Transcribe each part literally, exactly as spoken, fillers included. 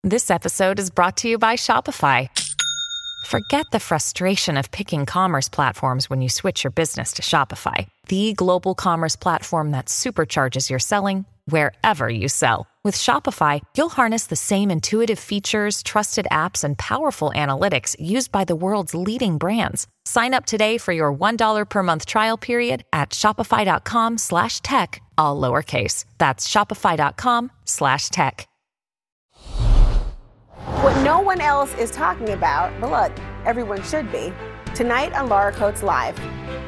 This episode is brought to you by Shopify. Forget the frustration of picking commerce platforms when you switch your business to Shopify, the global commerce platform that supercharges your selling wherever you sell. With Shopify, you'll harness the same intuitive features, trusted apps, and powerful analytics used by the world's leading brands. Sign up today for your one dollar per month trial period at shopify.com slash tech, all lowercase. That's shopify.com slash tech. What no one else is talking about, but look, everyone should be, tonight on Laura Coates Live.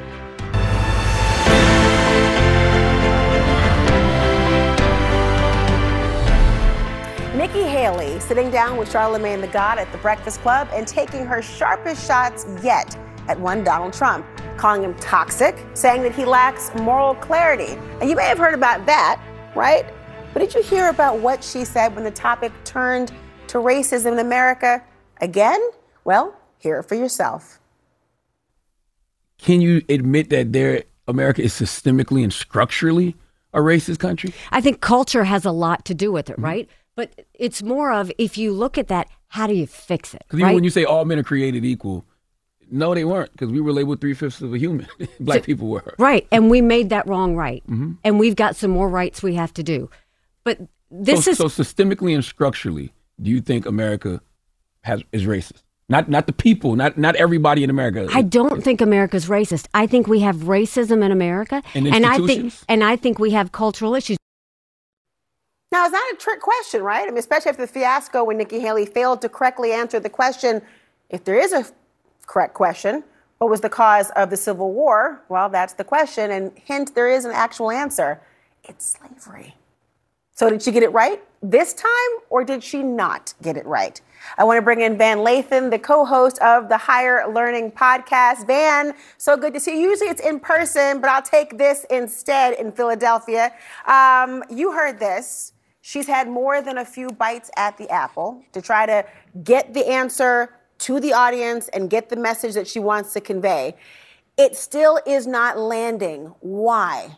Nikki Haley sitting down with Charlamagne the God at the Breakfast Club and taking her sharpest shots yet at one Donald Trump, calling him toxic, saying that he lacks moral clarity. And you may have heard about that, right? But did you hear about what she said when the topic turned to racism in America again? Well, hear it for yourself. Can you admit that there, America is systemically and structurally a racist country? I think culture has a lot to do with it, Mm-hmm. right? But it's more of, if you look at that, how do you fix it? Because right? even when you say all men are created equal, no, they weren't, because we were labeled three-fifths of a human. Black so, people were. Right, and we made that wrong right. Mm-hmm. And we've got some more rights we have to do. But this so, is... So systemically and structurally, do you think America has is racist? Not not the people, not not everybody in America. I don't think America's racist. I think we have racism in America. And, and I think and I think we have cultural issues. Now, it's not a trick question, right? I mean, especially after the fiasco when Nikki Haley failed to correctly answer the question, if there is a correct question, what was the cause of the Civil War? Well, that's the question. And hint, there is an actual answer. It's slavery. So did she get it right this time, or did she not get it right? I want to bring in Van Lathan, the co-host of the Higher Learning podcast. Van, so good to see you. Usually it's in person, but I'll take this instead in Philadelphia. Um, you heard this. She's had more than a few bites at the apple to try to get the answer to the audience and get the message that she wants to convey. It still is not landing. Why?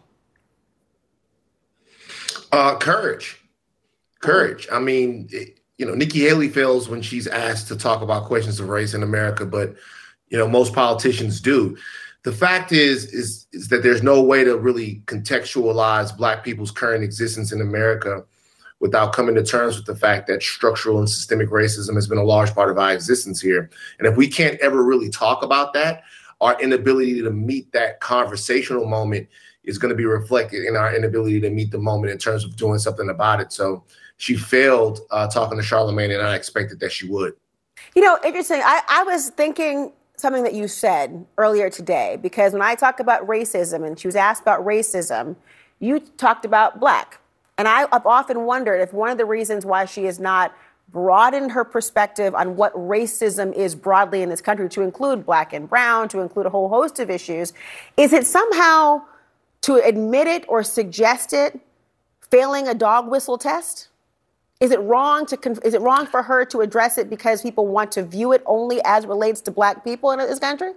Uh, courage. Courage. I mean, it, you know, Nikki Haley fails when she's asked to talk about questions of race in America, but, you know, most politicians do. The fact is, is, is that there's no way to really contextualize Black people's current existence in America without coming to terms with the fact that structural and systemic racism has been a large part of our existence here. And if we can't ever really talk about that, our inability to meet that conversational moment is going to be reflected in our inability to meet the moment in terms of doing something about it. So she failed uh, talking to Charlamagne, and I expected that she would. You know, interesting. I, I was thinking something that you said earlier today, because when I talk about racism and she was asked about racism, you talked about Black. And I, I've often wondered if one of the reasons why she has not broadened her perspective on what racism is broadly in this country to include Black and brown, to include a whole host of issues, is it somehow to admit it or suggest it failing a dog whistle test? Is it wrong to is it wrong for her to address it because people want to view it only as relates to Black people in this country?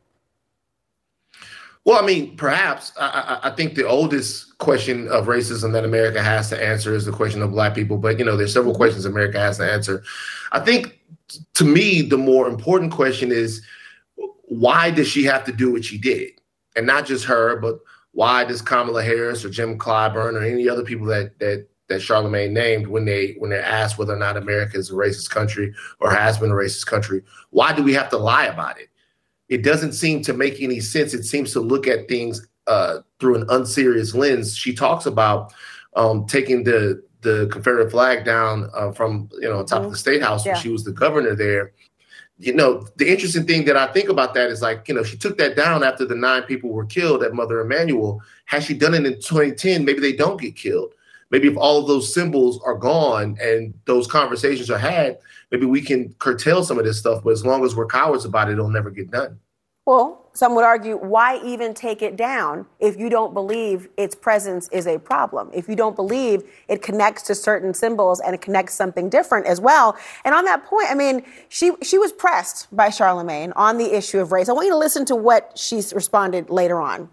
Well, I mean, perhaps. I, I, I think the oldest question of racism that America has to answer is the question of Black people. But, you know, there's several questions America has to answer. I think, to me, the more important question is, why does she have to do what she did? And not just her, but why does Kamala Harris or Jim Clyburn or any other people that that that Charlamagne named, when they when they're asked whether or not America is a racist country or has been a racist country, why do we have to lie about it? It doesn't seem to make any sense. It seems to look at things uh, through an unserious lens. She talks about um, taking the the Confederate flag down uh, from you know on top mm-hmm. of the State House yeah. when she was the governor there. You know, the interesting thing that I think about that is, like, you know, she took that down after the nine people were killed at Mother Emanuel. Had she done it in twenty ten, maybe they don't get killed. Maybe if all of those symbols are gone and those conversations are had, maybe we can curtail some of this stuff. But as long as we're cowards about it, it'll never get done. Well, some would argue, why even take it down if you don't believe its presence is a problem? If you don't believe it connects to certain symbols and it connects something different as well. And on that point, I mean, she she was pressed by Charlamagne on the issue of race. I want you to listen to what she responded later on.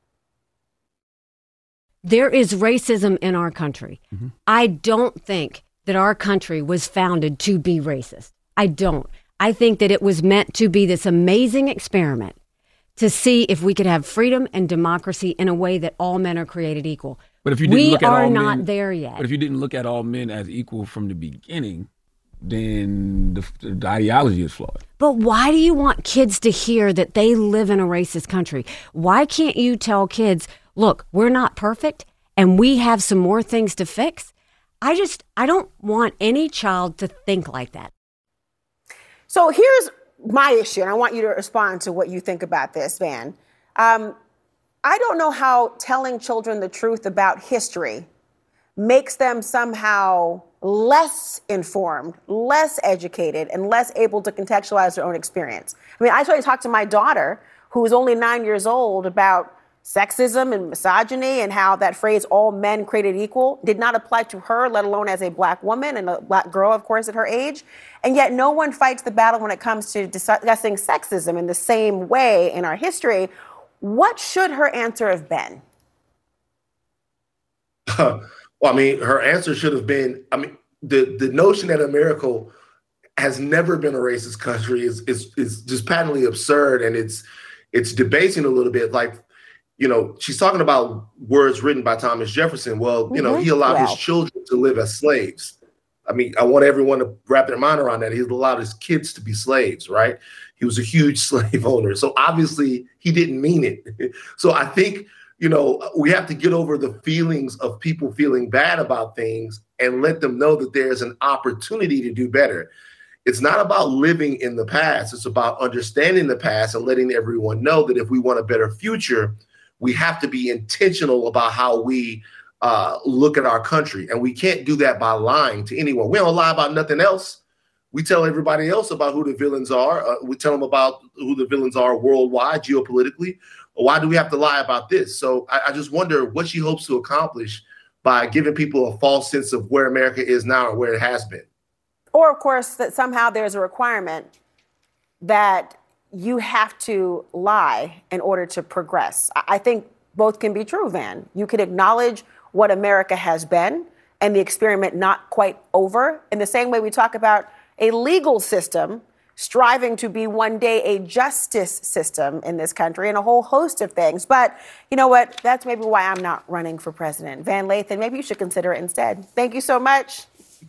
There is racism in our country. Mm-hmm. I don't think that our country was founded to be racist. I don't. I think that it was meant to be this amazing experiment to see if we could have freedom and democracy in a way that all men are created equal. But if you didn't we look at are all not men, there yet. But if you didn't look at all men as equal from the beginning, then the, the ideology is flawed. But why do you want kids to hear that they live in a racist country? Why can't you tell kids, look, we're not perfect and we have some more things to fix? I just, I don't want any child to think like that. So here's my issue, and I want you to respond to what you think about this, Van. Um, I don't know how telling children the truth about history makes them somehow less informed, less educated, and less able to contextualize their own experience. I mean, I try to talk to my daughter, who is only nine years old, about sexism and misogyny and how that phrase, all men created equal, did not apply to her, let alone as a black woman and a black girl, of course, at her age. And yet no one fights the battle when it comes to discussing sexism in the same way in our history. What should her answer have been? Well, I mean, her answer should have been, I mean, the, the notion that America has never been a racist country is, is, is just patently absurd. And it's, it's debasing a little bit. Like, you know, she's talking about words written by Thomas Jefferson. Well, you mm-hmm. know, he allowed wow. his children to live as slaves. I mean, I want everyone to wrap their mind around that. He allowed his kids to be slaves, right? He was a huge slave owner. So obviously he didn't mean it. So I think, you know, we have to get over the feelings of people feeling bad about things and let them know that there's an opportunity to do better. It's not about living in the past. It's about understanding the past and letting everyone know that if we want a better future, we have to be intentional about how we uh, look at our country. And we can't do that by lying to anyone. We don't lie about nothing else. We tell everybody else about who the villains are. Uh, we tell them about who the villains are worldwide, geopolitically. Why do we have to lie about this? So I, I just wonder what she hopes to accomplish by giving people a false sense of where America is now and where it has been. Or, of course, that somehow there's a requirement that you have to lie in order to progress. I think both can be true, Van. You can acknowledge what America has been and the experiment not quite over, in the same way we talk about a legal system striving to be one day a justice system in this country and a whole host of things. But you know what? That's maybe why I'm not running for president. Van Lathan, maybe you should consider it instead. Thank you so much.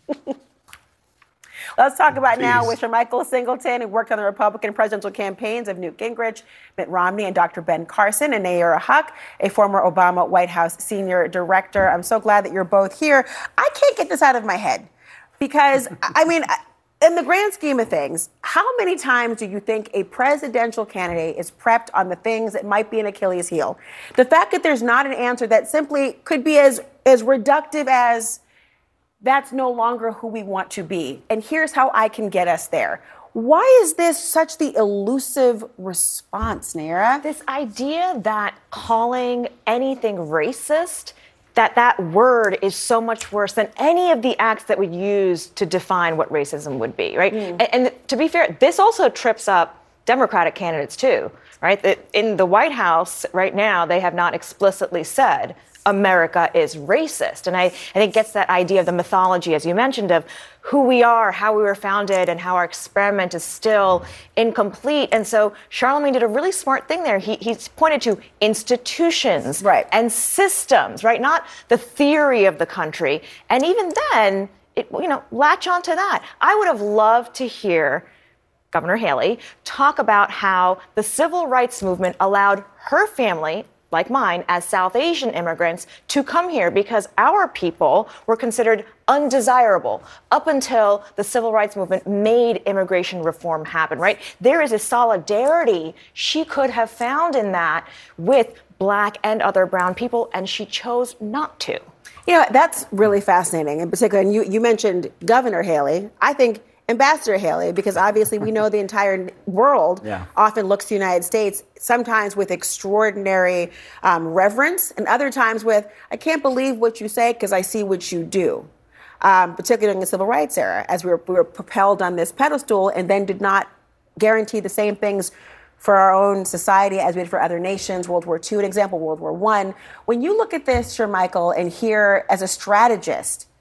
Let's talk about Jeez. now with Michael Singleton, who worked on the Republican presidential campaigns of Newt Gingrich, Mitt Romney, and Doctor Ben Carson, and Nayyirah Haq, a former Obama White House senior director. I'm so glad that you're both here. I can't get this out of my head because, I mean, in the grand scheme of things, how many times do you think a presidential candidate is prepped on the things that might be an Achilles heel? The fact that there's not an answer that simply could be as, as reductive as, that's no longer who we want to be. And here's how I can get us there. Why is this such the elusive response, Nayyirah? This idea that calling anything racist, that that word is so much worse than any of the acts that we use to define what racism would be, right? Mm. And, and to be fair, this also trips up Democratic candidates too, right? That in the White House right now, they have not explicitly said America is racist. And I, I think it gets that idea of the mythology, as you mentioned, of who we are, how we were founded, and how our experiment is still incomplete. And so Charlamagne did a really smart thing there. He, he pointed to institutions right. and systems, right? Not the theory of the country. And even then, it, you know, latch onto that. I would have loved to hear Governor Haley talk about how the civil rights movement allowed her family, like mine, as South Asian immigrants, to come here because our people were considered undesirable up until the civil rights movement made immigration reform happen, right? There is a solidarity she could have found in that with Black and other brown people, and she chose not to. You know, that's really fascinating. In particular, and you, you mentioned Governor Haley. I think Ambassador Haley, because obviously we know the entire world yeah. often looks to the United States, sometimes with extraordinary um, reverence, and other times with, I can't believe what you say because I see what you do, um, particularly during the civil rights era, as we were, we were propelled on this pedestal and then did not guarantee the same things for our own society as we did for other nations. World War Two, an example, World War One. When you look at this, Sir Michael, and hear as a strategist,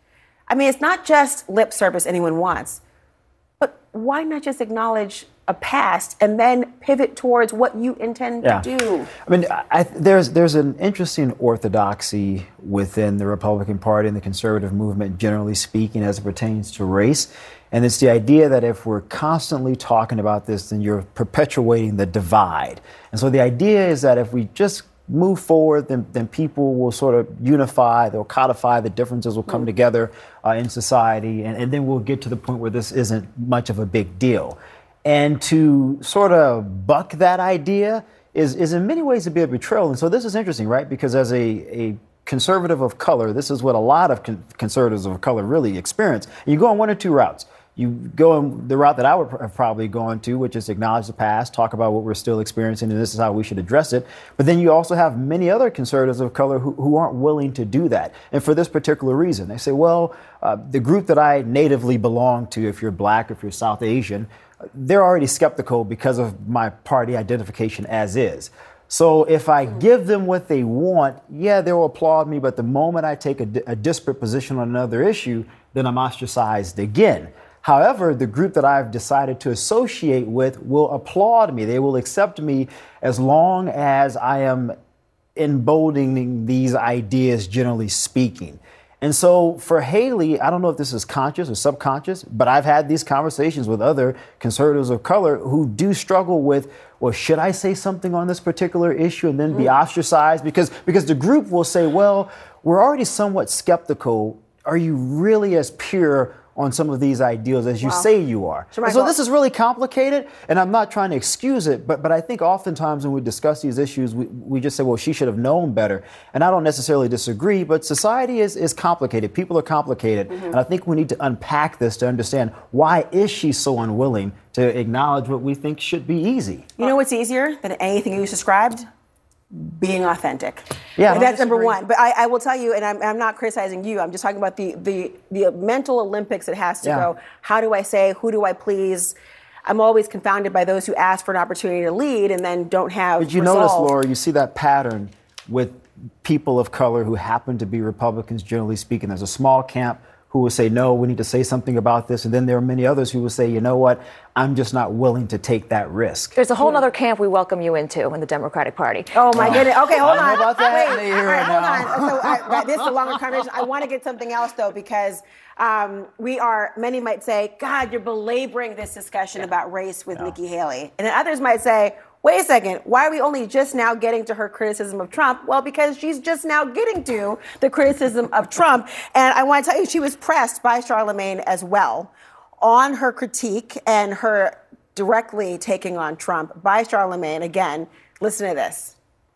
I mean, it's not just lip service anyone wants, but why not just acknowledge a past and then pivot towards what you intend yeah. to do? I mean, I, there's there's an interesting orthodoxy within the Republican Party and the conservative movement, generally speaking, as it pertains to race. And it's the idea that if we're constantly talking about this, then you're perpetuating the divide. And so the idea is that if we just move forward, then, then people will sort of unify, they'll codify, the differences will come mm. together uh, in society, and, and then we'll get to the point where this isn't much of a big deal. And to sort of buck that idea is, is in many ways a bit of betrayal. And so this is interesting, right? Because as a, a conservative of color, this is what a lot of con- conservatives of color really experience. And you go on one or two routes. You go on the route that I would have probably gone to, which is acknowledge the past, talk about what we're still experiencing, and this is how we should address it. But then you also have many other conservatives of color who, who aren't willing to do that. And for this particular reason, they say, well, uh, the group that I natively belong to, if you're black, if you're South Asian, they're already skeptical because of my party identification as is. So if I give them what they want, yeah, they'll applaud me. But the moment I take a, a disparate position on another issue, then I'm ostracized again. However, the group that I've decided to associate with will applaud me. They will accept me as long as I am emboldening these ideas, generally speaking. And so for Haley, I don't know if this is conscious or subconscious, but I've had these conversations with other conservatives of color who do struggle with, well, should I say something on this particular issue and then be mm. ostracized? Because, because the group will say, well, we're already somewhat skeptical. Are you really as pure on some of these ideals as you wow. say you are? So, so this is really complicated, and I'm not trying to excuse it, but but I think oftentimes when we discuss these issues, we, we just say, well, she should have known better. And I don't necessarily disagree, but society is, is complicated. People are complicated. Mm-hmm. And I think we need to unpack this to understand, why is she so unwilling to acknowledge what we think should be easy? You know what's easier than anything you described? Being authentic. Yeah, that's number one. But I, I will tell you, and I'm, I'm not criticizing you, I'm just talking about the the, the mental Olympics it has to yeah. go. How do I say? Who do I please? I'm always confounded by those who ask for an opportunity to lead and then don't have But you resolve. notice, Laura, you see that pattern with people of color who happen to be Republicans, generally speaking. There's a small camp who will say, no, we need to say something about this. And then there are many others who will say, you know what, I'm just not willing to take that risk. There's a whole other camp we welcome you into in the Democratic Party. Oh, my uh, goodness. Okay, hold on. I don't know about that. Wait, all right, hold on. So, uh, this is a longer conversation. I want to get something else, though, because um, we are, many might say, God, you're belaboring this discussion yeah. about race with yeah. Nikki Haley. And then others might say, wait a second, why are we only just now getting to her criticism of Trump? Well, because she's just now getting to the criticism of Trump. And I want to tell you, she was pressed by Charlamagne as well on her critique and her directly taking on Trump by Charlamagne. Again, listen to this.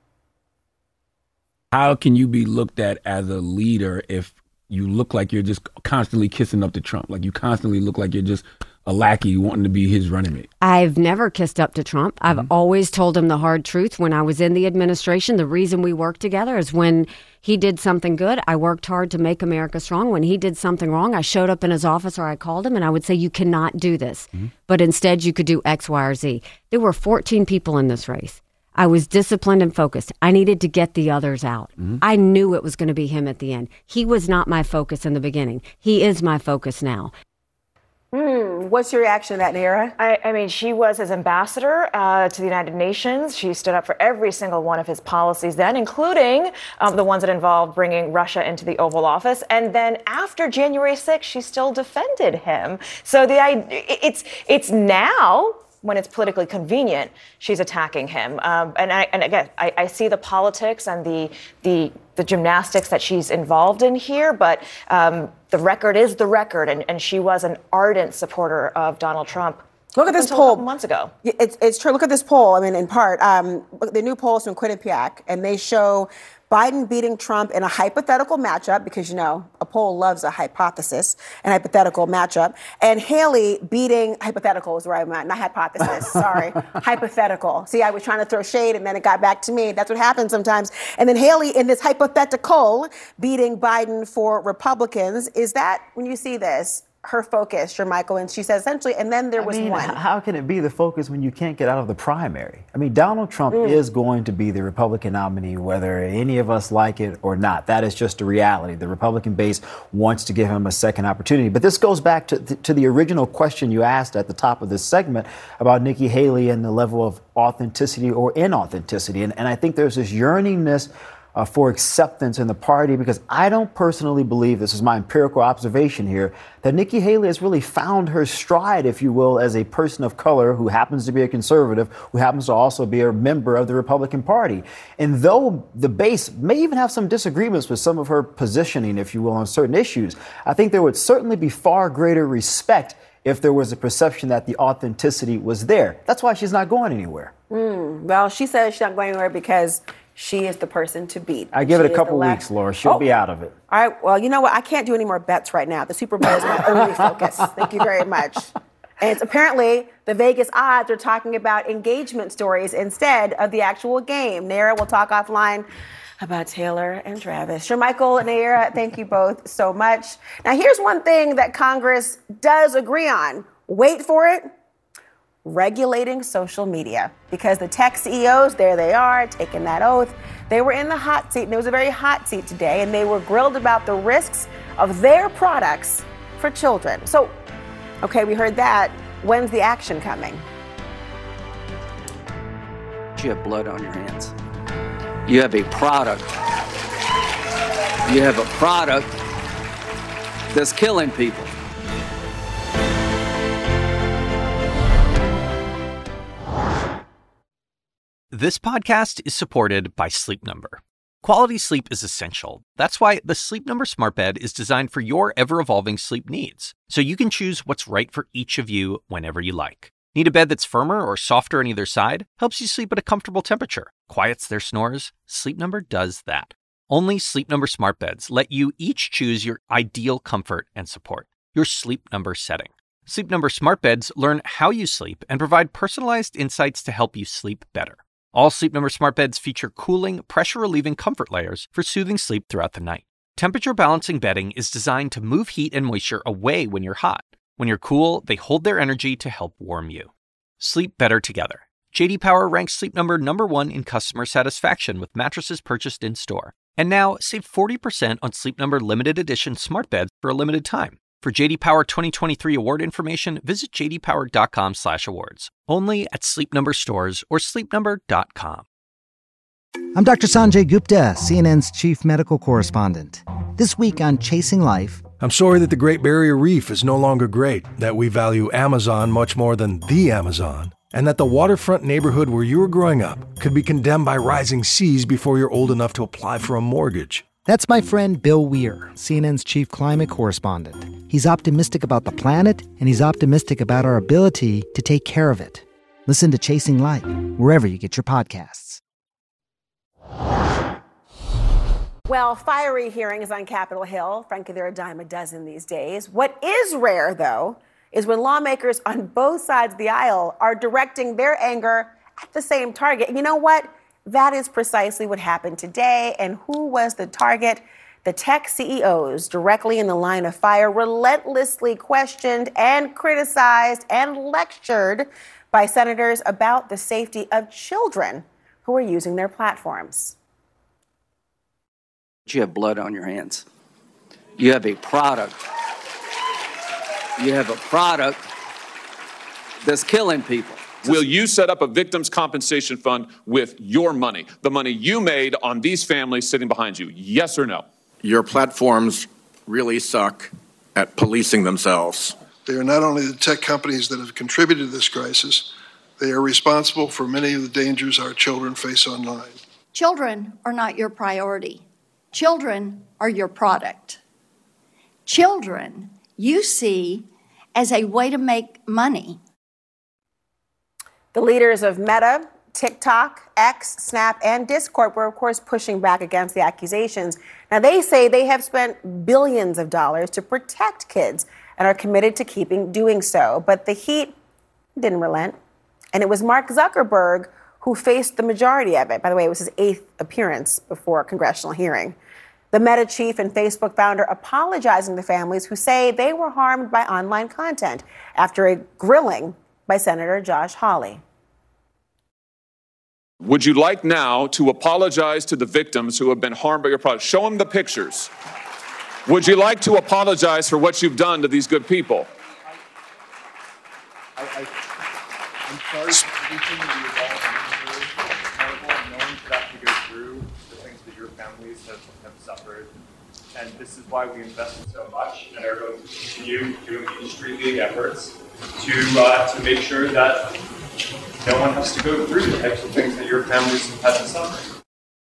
How can you be looked at as a leader if you look like you're just constantly kissing up to Trump? Like you constantly look like you're just a lackey wanting to be his running mate. I've never kissed up to Trump. I've mm-hmm. always told him the hard truth. When I was in the administration, the reason we worked together is when he did something good, I worked hard to make America strong. When he did something wrong, I showed up in his office or I called him and I would say, you cannot do this. Mm-hmm. But instead, you could do X, Y, or Z. There were fourteen people in this race. I was disciplined and focused. I needed to get the others out. Mm-hmm. I knew it was going to be him at the end. He was not my focus in the beginning. He is my focus now. Mm, what's your reaction to that, Nara? I, I mean, she was his ambassador uh, to the United Nations. She stood up for every single one of his policies then, including um, the ones that involved bringing Russia into the Oval Office. And then after January sixth, she still defended him. So the it's it's now, when it's politically convenient, she's attacking him. Um, and I, and again, I, I see the politics and the the the gymnastics that she's involved in here, but um, the record is the record, and, and she was an ardent supporter of Donald Trump. Look at this poll. A couple months ago. It's, it's true. Look at this poll. I mean, in part, um, the new polls from Quinnipiac, and they show Biden beating Trump in a hypothetical matchup, because, you know, a poll loves a hypothesis, and hypothetical matchup, and Haley beating, hypothetical is where I'm at, not hypothesis, sorry, hypothetical. See, I was trying to throw shade, and then it got back to me. That's what happens sometimes. And then Haley, in this hypothetical, beating Biden for Republicans. Is that, when you see this, her focus, Jermichael, and she said essentially, and then there was I mean, one. How can it be the focus when you can't get out of the primary? I mean, Donald Trump mm. is going to be the Republican nominee, whether any of us like it or not. That is just a reality. The Republican base wants to give him a second opportunity. But this goes back to, to the original question you asked at the top of this segment about Nikki Haley and the level of authenticity or inauthenticity. And, and I think there's this yearningness Uh, for acceptance in the party, because I don't personally believe, this is my empirical observation here, that Nikki Haley has really found her stride, if you will, as a person of color who happens to be a conservative, who happens to also be a member of the Republican Party. And though the base may even have some disagreements with some of her positioning, if you will, on certain issues, I think there would certainly be far greater respect if there was a perception that the authenticity was there. That's why she's not going anywhere. Mm, well, she says she's not going anywhere because she is the person to beat. I give she it a couple weeks, Laura. She'll oh. be out of it. All right. Well, you know what? I can't do any more bets right now. The Super Bowl is my only focus. Thank you very much. And it's apparently the Vegas odds are talking about engagement stories instead of the actual game. Nayara will talk offline about Taylor and Travis. Jermichael and Nayara, thank you both so much. Now, here's one thing that Congress does agree on. Wait for it. Regulating social media, because the tech C E Os, there they are, taking that oath. They were in the hot seat, and it was a very hot seat today, and they were grilled about the risks of their products for children. So, okay, we heard that. When's the action coming? You have blood on your hands. You have a product. You have a product that's killing people. This podcast is supported by Sleep Number. Quality sleep is essential. That's why the Sleep Number Smart Bed is designed for your ever-evolving sleep needs, so you can choose what's right for each of you whenever you like. Need a bed that's firmer or softer on either side? Helps you sleep at a comfortable temperature. Quiets their snores? Sleep Number does that. Only Sleep Number Smart Beds let you each choose your ideal comfort and support, your Sleep Number setting. Sleep Number Smart Beds learn how you sleep and provide personalized insights to help you sleep better. All Sleep Number Smart Beds feature cooling, pressure-relieving comfort layers for soothing sleep throughout the night. Temperature-balancing bedding is designed to move heat and moisture away when you're hot. When you're cool, they hold their energy to help warm you. Sleep better together. J D Power ranks Sleep Number number one in customer satisfaction with mattresses purchased in-store. And now, save forty percent on Sleep Number limited edition smart beds for a limited time. For J D Power twenty twenty-three award information, visit j d power dot com slash awards. Only at Sleep Number stores or sleep number dot com. I'm Doctor Sanjay Gupta, C N N's chief medical correspondent. This week on Chasing Life... I'm sorry that the Great Barrier Reef is no longer great, that we value Amazon much more than the Amazon, and that the waterfront neighborhood where you were growing up could be condemned by rising seas before you're old enough to apply for a mortgage. That's my friend Bill Weir, C N N's chief climate correspondent. He's optimistic about the planet, and he's optimistic about our ability to take care of it. Listen to Chasing Light, wherever you get your podcasts. Well, fiery hearings on Capitol Hill. Frankly, they're a dime a dozen these days. What is rare, though, is when lawmakers on both sides of the aisle are directing their anger at the same target. And you know what? That is precisely what happened today. And who was the target? The tech C E Os, directly in the line of fire, relentlessly questioned and criticized and lectured by senators about the safety of children who are using their platforms. You have blood on your hands. You have a product. You have a product that's killing people. Will you set up a victims' compensation fund with your money, the money you made on these families sitting behind you? Yes or no? Your platforms really suck at policing themselves. They are not only the tech companies that have contributed to this crisis, they are responsible for many of the dangers our children face online. Children are not your priority. Children are your product. Children you see as a way to make money. The leaders of Meta, TikTok, X, Snap, and Discord were, of course, pushing back against the accusations. Now, they say they have spent billions of dollars to protect kids and are committed to keeping doing so. But the heat didn't relent. And it was Mark Zuckerberg who faced the majority of it. By the way, it was his eighth appearance before a congressional hearing. The Meta chief and Facebook founder apologizing to families who say they were harmed by online content after a grilling by Senator Josh Hawley. Would you like now to apologize to the victims who have been harmed by your product? Show them the pictures. Would you like to apologize for what you've done to these good people? I, I, I'm sorry for everything that you've all been through. No one should have to go through the things that your families have, have suffered. And this is why we invested so much and are going to continue doing industry-leading efforts to uh, to make sure that no one has to go through the types of things that your families have had to suffer.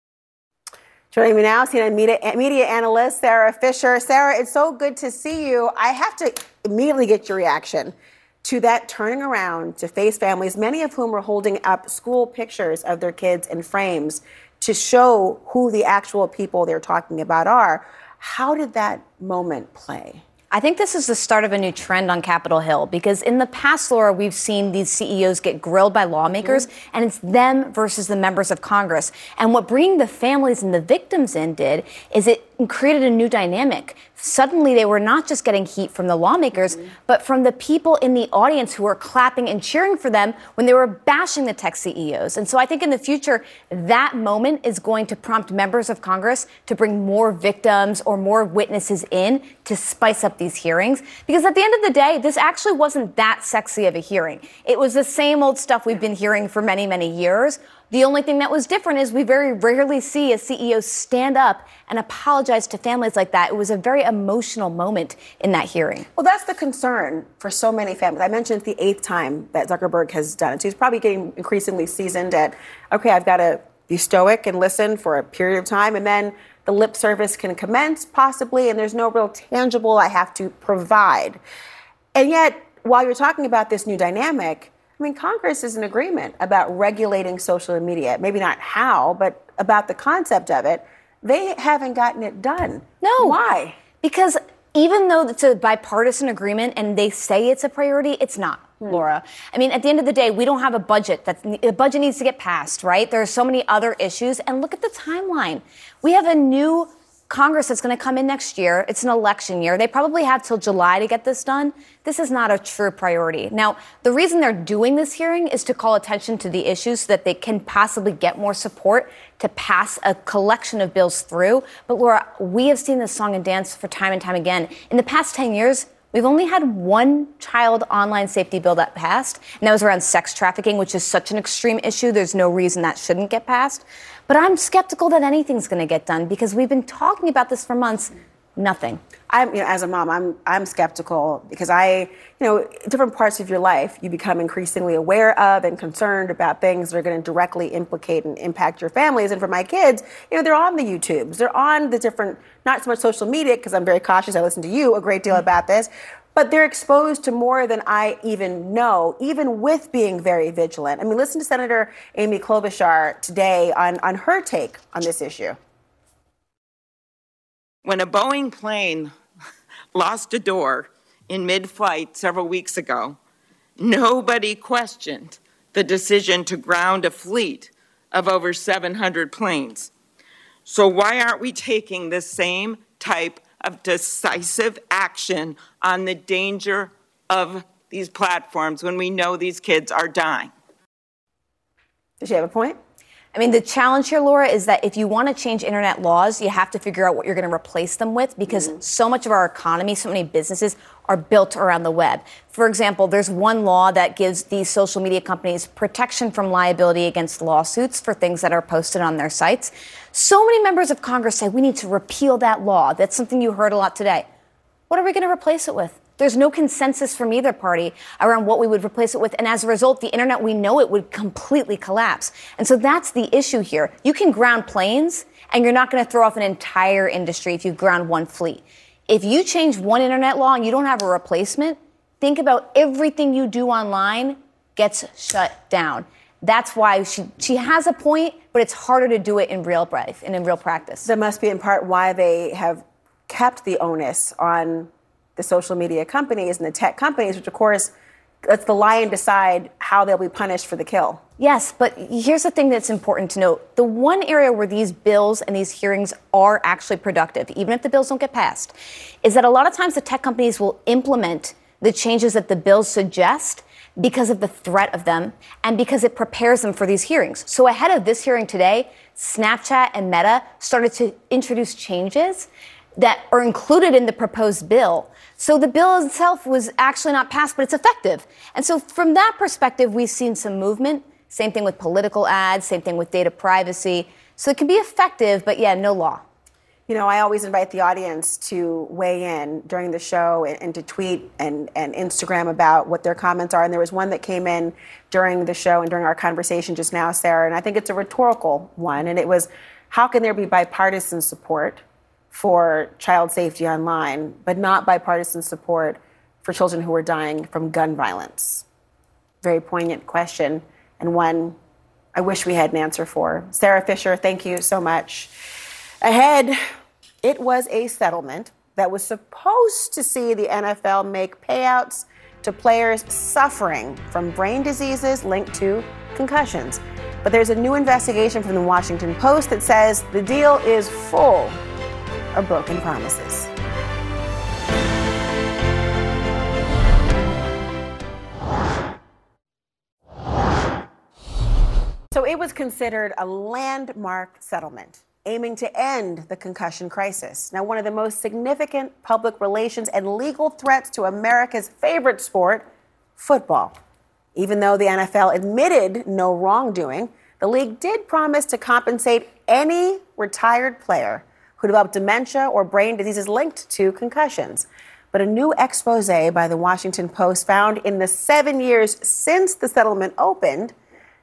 Joining me now, C N N media, media analyst Sarah Fisher. Sarah, it's so good to see you. I have to immediately get your reaction to that turning around to face families, many of whom are holding up school pictures of their kids in frames to show who the actual people they're talking about are. How did that moment play? I think this is the start of a new trend on Capitol Hill, because in the past, Laura, we've seen these C E Os get grilled by lawmakers, mm-hmm. and it's them versus the members of Congress. And what bringing the families and the victims in did is it created a new dynamic. Suddenly, they were not just getting heat from the lawmakers, mm-hmm. but from the people in the audience who were clapping and cheering for them when they were bashing the tech C E Os. And so I think in the future, that moment is going to prompt members of Congress to bring more victims or more witnesses in to spice up these hearings. Because at the end of the day, this actually wasn't that sexy of a hearing. It was the same old stuff we've been hearing for many, many years. The only thing that was different is we very rarely see a C E O stand up and apologize to families like that. It was a very emotional moment in that hearing. Well, that's the concern for so many families. I mentioned it's the eighth time that Zuckerberg has done it. So he's probably getting increasingly seasoned at, okay, I've got to be stoic and listen for a period of time, and then the lip service can commence possibly, and there's no real tangible I have to provide. And yet, while you're talking about this new dynamic, I mean, Congress is in agreement about regulating social media. Maybe not how, but about the concept of it. They haven't gotten it done. No. Why? Because even though it's a bipartisan agreement and they say it's a priority, it's not, hmm. Laura. I mean, at the end of the day, we don't have a budget. That's, the budget needs to get passed, right? There are so many other issues. And look at the timeline. We have a new Congress that's going to come in next year. It's an election year. They probably have till July to get this done. This is not a true priority. Now, the reason they're doing this hearing is to call attention to the issues so that they can possibly get more support to pass a collection of bills through. But Laura, we have seen this song and dance for time and time again. In the past ten years, we've only had one child online safety bill that passed, and that was around sex trafficking, which is such an extreme issue. There's no reason that shouldn't get passed. But I'm skeptical that anything's going to get done because we've been talking about this for months. Nothing. I'm, you know, as a mom, I'm I'm skeptical because I, you know, different parts of your life you become increasingly aware of and concerned about things that are going to directly implicate and impact your families. And for my kids, you know, they're on the YouTubes, they're on the different, not so much social media because I'm very cautious. I listen to you a great deal about this, but they're exposed to more than I even know, even with being very vigilant. I mean, listen to Senator Amy Klobuchar today on on her take on this issue. When a Boeing plane lost a door in mid-flight several weeks ago, nobody questioned the decision to ground a fleet of over seven hundred planes. So why aren't we taking the same type of decisive action on the danger of these platforms when we know these kids are dying? Does she have a point? I mean, the challenge here, Laura, is that if you want to change internet laws, you have to figure out what you're going to replace them with because mm-hmm. so much of our economy, so many businesses are built around the web. For example, there's one law that gives these social media companies protection from liability against lawsuits for things that are posted on their sites. So many members of Congress say we need to repeal that law. That's something you heard a lot today. What are we going to replace it with? There's no consensus from either party around what we would replace it with. And as a result, the internet, we know it would completely collapse. And so that's the issue here. You can ground planes and you're not going to throw off an entire industry if you ground one fleet. If you change one internet law and you don't have a replacement, think about everything you do online gets shut down. That's why she, she has a point, but it's harder to do it in real life and in real practice. That must be in part why they have kept the onus on the social media companies and the tech companies, which of course lets the lion decide how they'll be punished for the kill. Yes, but here's the thing that's important to note. The one area where these bills and these hearings are actually productive, even if the bills don't get passed, is that a lot of times the tech companies will implement the changes that the bills suggest because of the threat of them and because it prepares them for these hearings. So ahead of this hearing today, Snapchat and Meta started to introduce changes that are included in the proposed bill. So the bill itself was actually not passed, but it's effective. And so from that perspective, we've seen some movement. Same thing with political ads, same thing with data privacy. So it can be effective, but yeah, no law. You know, I always invite the audience to weigh in during the show and, and to tweet and, and Instagram about what their comments are. And there was one that came in during the show and during our conversation just now, Sarah, and I think it's a rhetorical one. And it was, how can there be bipartisan support for child safety online, but not bipartisan support for children who are dying from gun violence? Very poignant question, and one I wish we had an answer for. Sarah Fisher, thank you so much. Ahead, it was a settlement that was supposed to see the N F L make payouts to players suffering from brain diseases linked to concussions. But there's a new investigation from the Washington Post that says the deal is full of broken promises. So it was considered a landmark settlement aiming to end the concussion crisis. Now, one of the most significant public relations and legal threats to America's favorite sport, football. Even though the N F L admitted no wrongdoing, the league did promise to compensate any retired player who developed dementia or brain diseases linked to concussions. But a new expose by the Washington Post found in the seven years since the settlement opened,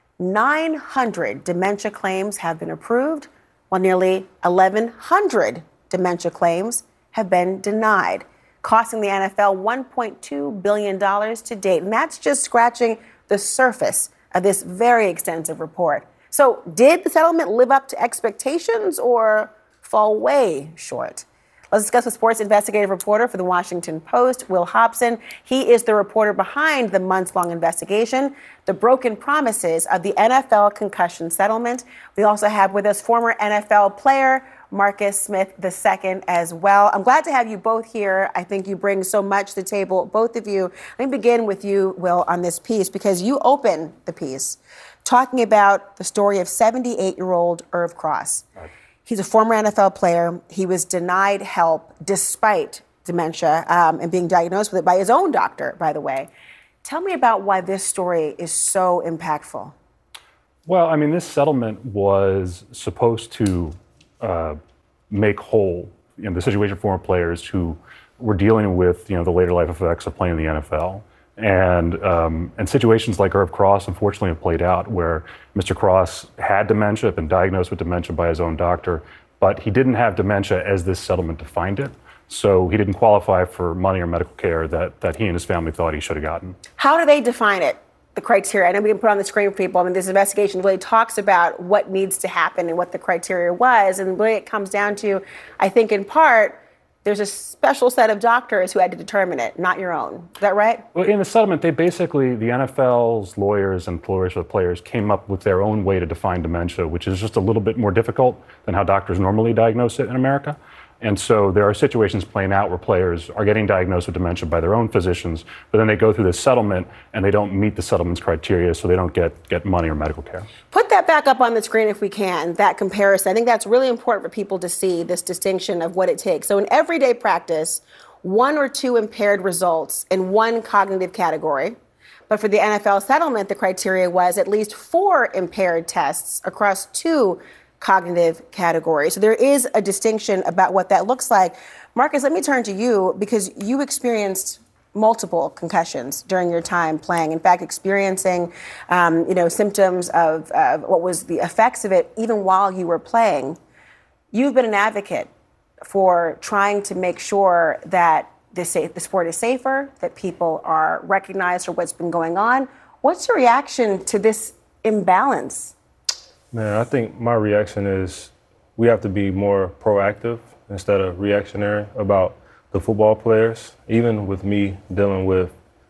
nine hundred dementia claims have been approved, while nearly eleven hundred dementia claims have been denied, costing the N F L one point two billion dollars to date. And that's just scratching the surface of this very extensive report. So did the settlement live up to expectations or fall way short? Let's discuss with sports investigative reporter for the Washington Post, Will Hobson. He is the reporter behind the months-long investigation, the broken promises of the N F L concussion settlement. We also have with us former N F L player Marcus Smith the second as well. I'm glad to have you both here. I think you bring so much to the table, both of you. Let me begin with you, Will, on this piece, because you open the piece talking about the story of seventy-eight-year-old Irv Cross. Right. He's a former N F L player. He was denied help despite dementia um, and being diagnosed with it by his own doctor, by the way. Tell me about why this story is so impactful. Well, I mean, this settlement was supposed to uh, make whole you know, the situation for former players who were dealing with you know the later life effects of playing in the N F L. And um, and situations like Irv Cross, unfortunately, have played out where Mister Cross had dementia, been diagnosed with dementia by his own doctor, but he didn't have dementia as this settlement defined it. So he didn't qualify for money or medical care that, that he and his family thought he should have gotten. How do they define it, the criteria? I know we can put on the screen for people. I mean, this investigation really talks about what needs to happen and what the criteria was. And really it comes down to, I think in part, there's a special set of doctors who had to determine it, not your own. Is that right? Well, in the settlement, they basically, the N F L's lawyers and lawyers for the players came up with their own way to define dementia, which is just a little bit more difficult than how doctors normally diagnose it in America. And so there are situations playing out where players are getting diagnosed with dementia by their own physicians, but then they go through this settlement and they don't meet the settlement's criteria, so they don't get, get money or medical care. Put that back up on the screen if we can, that comparison. I think that's really important for people to see this distinction of what it takes. So in everyday practice, one or two impaired results in one cognitive category. But for the N F L settlement, the criteria was at least four impaired tests across two cognitive categories. So there is a distinction about what that looks like. Marcus, let me turn to you because you experienced multiple concussions during your time playing. In fact, experiencing, um, you know, symptoms of uh, what was the effects of it even while you were playing. You've been an advocate for trying to make sure that this, the sport is safer, that people are recognized for what's been going on. What's your reaction to this imbalance? Man, I think my reaction is we have to be more proactive instead of reactionary about the football players. Even with me dealing with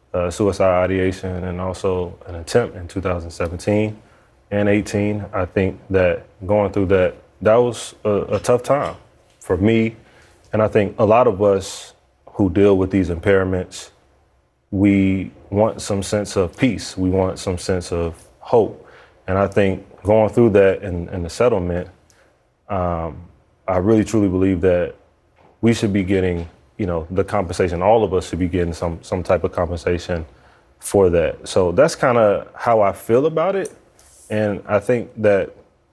uh, suicide ideation and also an attempt in two thousand seventeen and eighteen. I think that going through that, that was a, a tough time for me. And I think a lot of us who deal with these impairments, we want some sense of peace. We want some sense of hope. And I think going through that in, in the settlement, um, I really truly believe that we should be getting, you know, the compensation. All of us should be getting some some type of compensation for that. So that's kind of how I feel about it. And I think that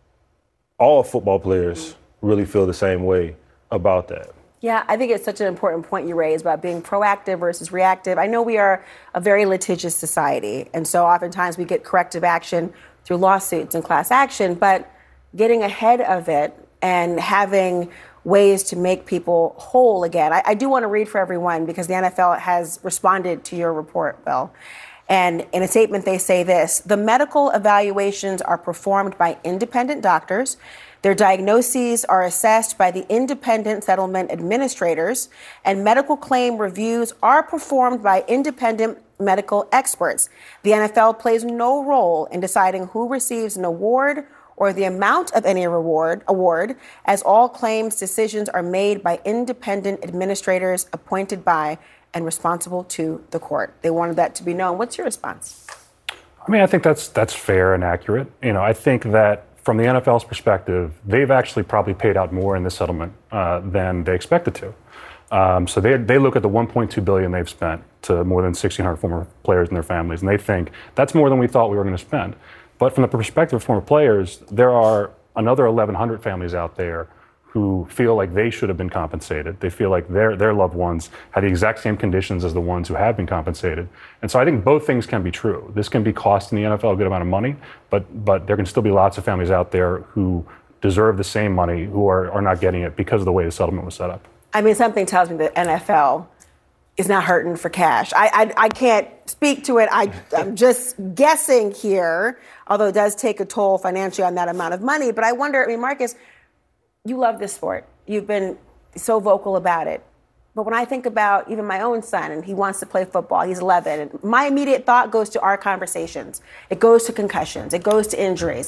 all football players really feel the same way about that. Yeah, I think it's such an important point you raised about being proactive versus reactive. I know we are a very litigious society, and so oftentimes we get corrective action through lawsuits and class action, but getting ahead of it and having ways to make people whole again. I, I do want to read for everyone because the N F L has responded to your report, Bill. And in a statement, they say this: the medical evaluations are performed by independent doctors. Their diagnoses are assessed by the independent settlement administrators, and medical claim reviews are performed by independent medical experts. The N F L plays no role in deciding who receives an award or the amount of any reward award, as all claims decisions are made by independent administrators appointed by and responsible to the court. They wanted that to be known. What's your response? I mean, I think that's that's fair and accurate. You know, I think that from the N F L's perspective, they've actually probably paid out more in this settlement uh, than they expected to. Um, so they they look at the one point two billion dollars they've spent to more than sixteen hundred former players and their families, and they think that's more than we thought we were going to spend. But from the perspective of former players, there are another eleven hundred families out there who feel like they should have been compensated. They feel like their their loved ones had the exact same conditions as the ones who have been compensated. And so I think both things can be true. This can be costing the N F L a good amount of money, but but there can still be lots of families out there who deserve the same money who are, are not getting it because of the way the settlement was set up. I mean, something tells me the N F L is not hurting for cash. I I, I can't speak to it. I, I'm just guessing here, although it does take a toll financially on that amount of money. But I wonder, I mean, Marcus, you love this sport. You've been so vocal about it. But when I think about even my own son, and he wants to play football, he's eleven, and my immediate thought goes to our conversations. It goes to concussions. It goes to injuries.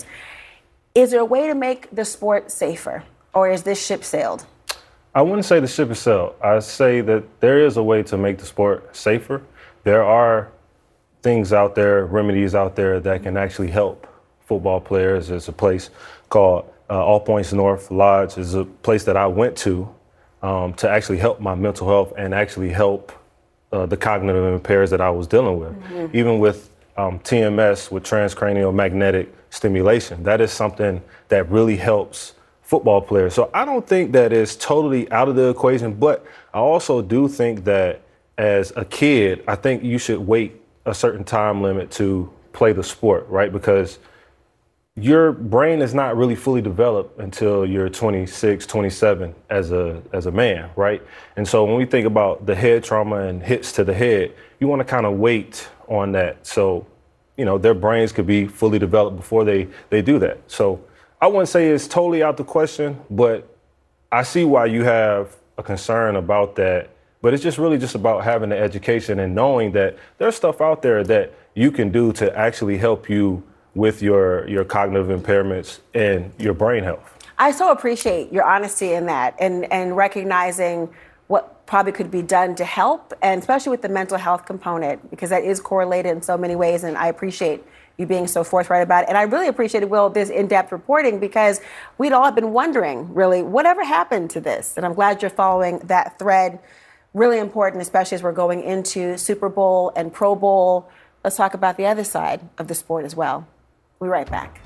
Is there a way to make the sport safer, or is this ship sailed? I wouldn't say the ship is sailed. I say that there is a way to make the sport safer. There are things out there, remedies out there that can actually help football players. There's a place called uh, All Points North Lodge. Is a place that I went to um, to actually help my mental health and actually help uh, the cognitive impairs that I was dealing with. Mm-hmm. Even with um, T M S, with transcranial magnetic stimulation, that is something that really helps football players. So I don't think that is totally out of the equation, but I also do think that as a kid, I think you should wait a certain time limit to play the sport, right? Because your brain is not really fully developed until you're twenty-six, twenty-seven as a as a man, right? And so when we think about the head trauma and hits to the head, you want to kind of wait on that. So, you know, their brains could be fully developed before they, they do that. So I wouldn't say it's totally out the question, but I see why you have a concern about that. But it's just really just about having the education and knowing that there's stuff out there that you can do to actually help you with your, your cognitive impairments and your brain health. I so appreciate your honesty in that and, and recognizing what probably could be done to help, and especially with the mental health component, because that is correlated in so many ways, and I appreciate you being so forthright about it. And I really appreciated, Will, this in-depth reporting, because we'd all been wondering, really, whatever happened to this? And I'm glad you're following that thread. Really important, especially as we're going into Super Bowl and Pro Bowl. Let's talk about the other side of the sport as well. We'll be right back.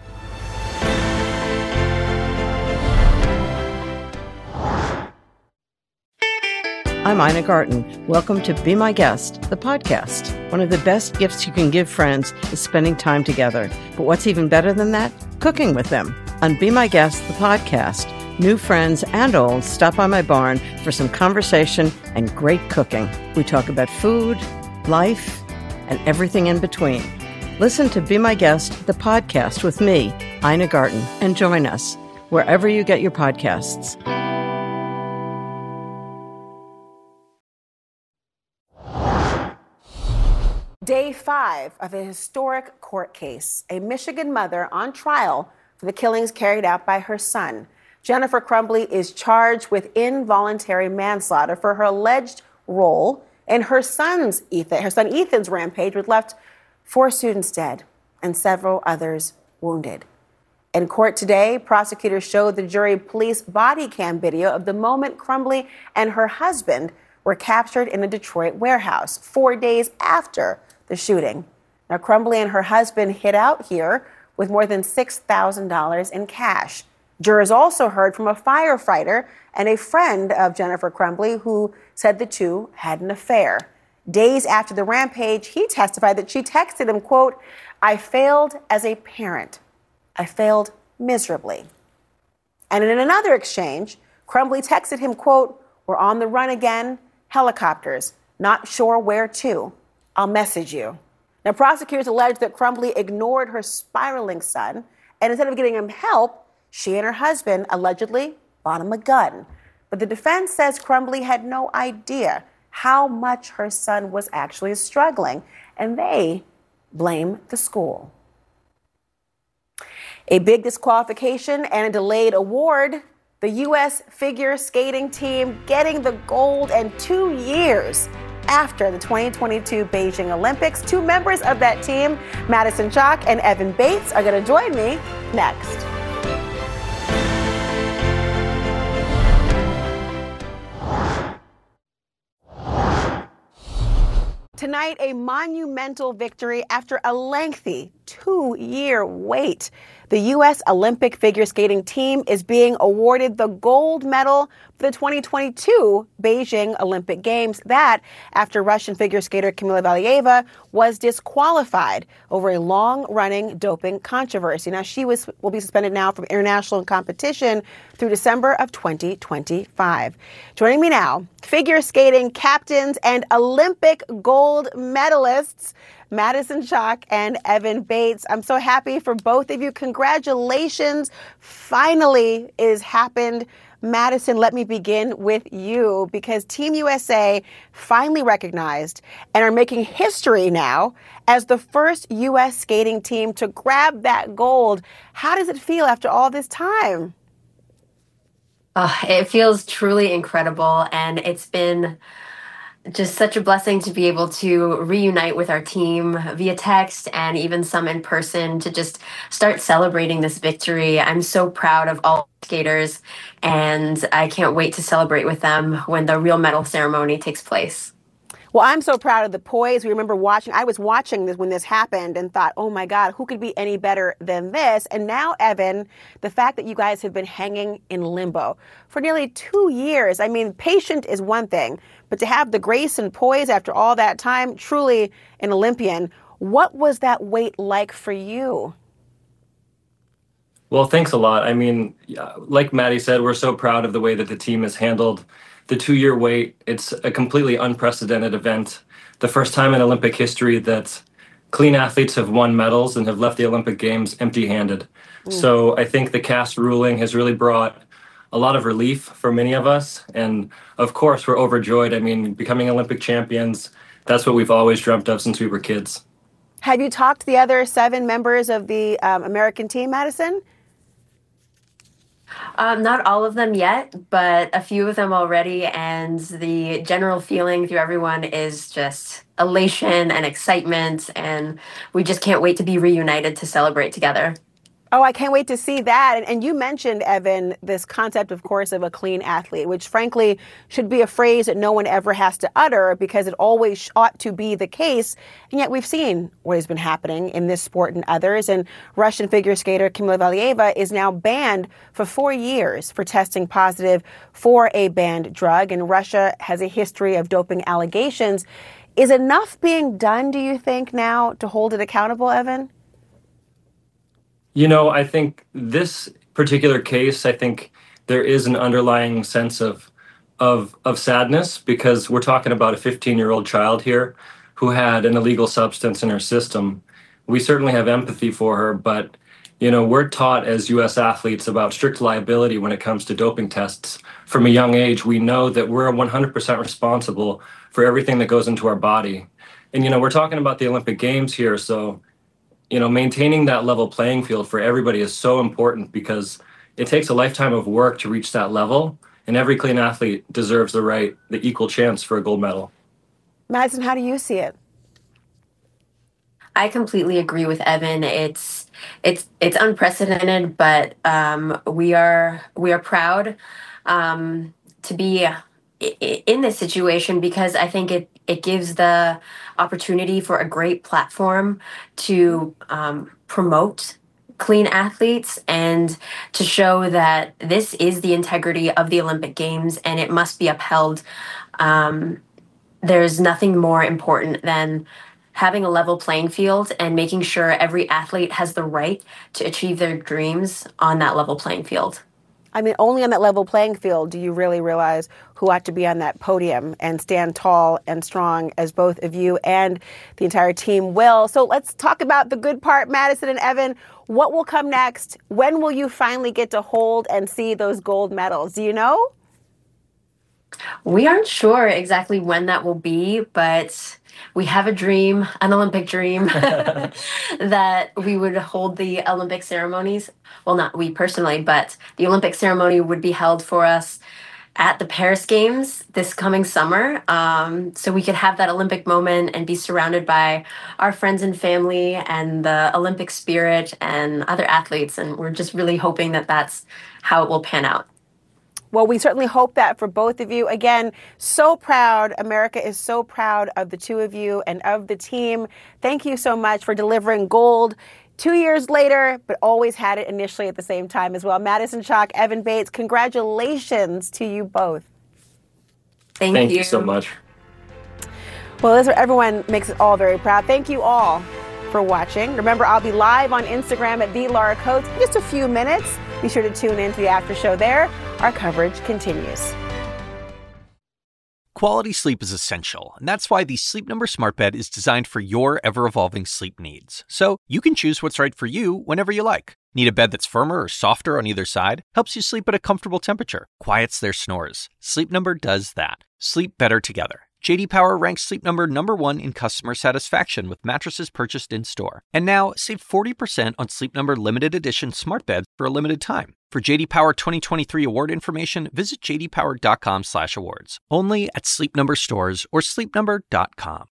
I'm Ina Garten. Welcome to Be My Guest, the podcast. One of the best gifts you can give friends is spending time together. But what's even better than that? Cooking with them. On Be My Guest, the podcast, new friends and old stop by my barn for some conversation and great cooking. We talk about food, life, and everything in between. Listen to Be My Guest, the podcast with me, Ina Garten, and join us wherever you get your podcasts. Day five of a historic court case. A Michigan mother on trial for the killings carried out by her son. Jennifer Crumbley is charged with involuntary manslaughter for her alleged role in her son's Ethan, her son Ethan's rampage, which left four students dead and several others wounded. In court today, prosecutors showed the jury police body cam video of the moment Crumbley and her husband were captured in a Detroit warehouse four days after the shooting. Now, Crumbley and her husband hid out here with more than six thousand dollars in cash. Jurors also heard from a firefighter and a friend of Jennifer Crumbley who said the two had an affair. Days after the rampage, he testified that she texted him, quote, "I failed as a parent. I failed miserably." And in another exchange, Crumbley texted him, quote, "We're on the run again, helicopters, not sure where to. I'll message you." Now, prosecutors allege that Crumbley ignored her spiraling son, and instead of getting him help, she and her husband allegedly bought him a gun. But the defense says Crumbley had no idea how much her son was actually struggling, and they blame the school. A big disqualification and a delayed award. The U S figure skating team getting the gold and two years after the twenty twenty-two Beijing Olympics. Two members of that team, Madison Chock and Evan Bates, are going to join me next. Tonight, a monumental victory after a lengthy two-year wait. The U S Olympic figure skating team is being awarded the gold medal for the twenty twenty-two Beijing Olympic Games. That after Russian figure skater Kamila Valieva was disqualified over a long-running doping controversy. Now, she was will be suspended now from international competition through December of twenty twenty-five. Joining me now, figure skating captains and Olympic gold medalists, Madison Chock and Evan Bates. I'm so happy for both of you. Congratulations. Finally is happened. Madison, let me begin with you because Team U S A finally recognized and are making history now as the first U S skating team to grab that gold. How does it feel after all this time? Uh, it feels truly incredible, and it's been just such a blessing to be able to reunite with our team via text and even some in person to just start celebrating this victory. I'm so proud of all skaters, and I can't wait to celebrate with them when the real medal ceremony takes place. Well, I'm so proud of the poise. We remember watching, I was watching this when this happened and thought, oh my God, who could be any better than this? And now, Evan, the fact that you guys have been hanging in limbo for nearly two years. I mean, patient is one thing, but to have the grace and poise after all that time, truly an Olympian. What was that wait like for you? Well, thanks a lot. I mean, like Maddie said, we're so proud of the way that the team has handled the two-year wait. It's a completely unprecedented event. The first time in Olympic history that clean athletes have won medals and have left the Olympic Games empty-handed. Mm. So I think the C A S ruling has really brought a lot of relief for many of us. And of course, we're overjoyed. I mean, becoming Olympic champions, that's what we've always dreamt of since we were kids. Have you talked to the other seven members of the um, American team, Madison? Um, not all of them yet, but a few of them already. And the general feeling through everyone is just elation and excitement. And we just can't wait to be reunited to celebrate together. Oh, I can't wait to see that. And, and you mentioned, Evan, this concept, of course, of a clean athlete, which frankly should be a phrase that no one ever has to utter because it always ought to be the case. And yet we've seen what has been happening in this sport and others. And Russian figure skater Kamila Valieva is now banned for four years for testing positive for a banned drug. And Russia has a history of doping allegations. Is enough being done, do you think, now to hold it accountable, Evan? You know, I think this particular case, I think there is an underlying sense of of of sadness because we're talking about a fifteen-year-old child here who had an illegal substance in her system. We certainly have empathy for her, but, you know, we're taught as U S athletes about strict liability when it comes to doping tests. From a young age, we know that we're one hundred percent responsible for everything that goes into our body. And, you know, we're talking about the Olympic Games here. So, you know, maintaining that level playing field for everybody is so important because it takes a lifetime of work to reach that level. And every clean athlete deserves the right, the equal chance for a gold medal. Madison, how do you see it? I completely agree with Evan. It's it's it's unprecedented, but um, we are we are proud um, to be in this situation because I think it it gives the opportunity for a great platform to um, promote clean athletes and to show that this is the integrity of the Olympic Games and it must be upheld. Um, there's nothing more important than having a level playing field and making sure every athlete has the right to achieve their dreams on that level playing field. I mean, only on that level playing field do you really realize who ought to be on that podium and stand tall and strong as both of you and the entire team will. So let's talk about the good part, Madison and Evan. What will come next? When will you finally get to hold and see those gold medals? Do you know? We aren't sure exactly when that will be, but we have a dream, an Olympic dream, that we would hold the Olympic ceremonies. Well, not we personally, but the Olympic ceremony would be held for us at the Paris Games this coming summer. Um, so we could have that Olympic moment and be surrounded by our friends and family and the Olympic spirit and other athletes. And we're just really hoping that that's how it will pan out. Well, we certainly hope that for both of you. Again, so proud. America is so proud of the two of you and of the team. Thank you so much for delivering gold two years later, but always had it initially at the same time as well. Madison Chock, Evan Bates, congratulations to you both. Thank, Thank you. you so much. Well, this, everyone makes it all very proud. Thank you all for watching. Remember, I'll be live on Instagram at the Laura Coates in just a few minutes. Be sure to tune in to the after show there. Our coverage continues. Quality sleep is essential, and that's why the Sleep Number Smart Bed is designed for your ever-evolving sleep needs. So you can choose what's right for you whenever you like. Need a bed that's firmer or softer on either side? Helps you sleep at a comfortable temperature. Quiets their snores. Sleep Number does that. Sleep better together. J D Power ranks Sleep Number number one in customer satisfaction with mattresses purchased in-store. And now, save forty percent on Sleep Number limited edition smart beds for a limited time. For J D Power twenty twenty-three award information, visit j d power dot com slash awards. Only at Sleep Number stores or sleep number dot com.